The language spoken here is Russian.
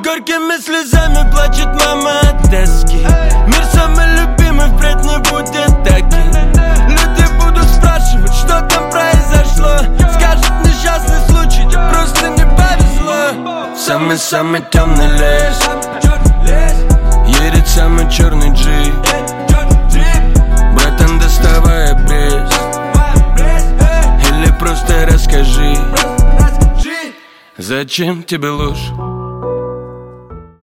Горькими слезами плачет мама от тоски. Мир самый любимый впредь не будет таким. Люди будут спрашивать, что там произошло. Скажут, несчастный случай, тебе просто не повезло. Самый-самый темный лес, едет самый черный джип. Братан, доставай обрез, или просто расскажи, зачем тебе ложь?